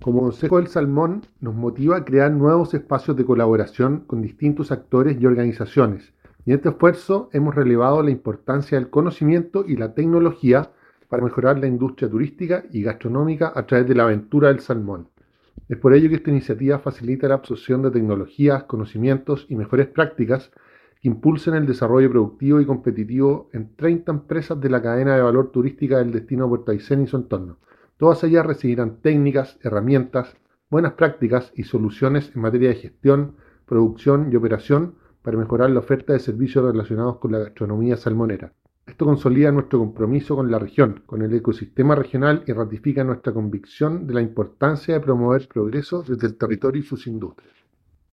Como Consejo del Salmón, nos motiva a crear nuevos espacios de colaboración con distintos actores y organizaciones. Y en este esfuerzo hemos relevado la importancia del conocimiento y la tecnología para mejorar la industria turística y gastronómica a través de la aventura del salmón. Es por ello que esta iniciativa facilita la absorción de tecnologías, conocimientos y mejores prácticas que impulsen el desarrollo productivo y competitivo en 30 empresas de la cadena de valor turística del destino Puerto Aysén y su entorno. Todas ellas recibirán técnicas, herramientas, buenas prácticas y soluciones en materia de gestión, producción y operación para mejorar la oferta de servicios relacionados con la gastronomía salmonera. Esto consolida nuestro compromiso con la región, con el ecosistema regional y ratifica nuestra convicción de la importancia de promover progreso desde el territorio y sus industrias.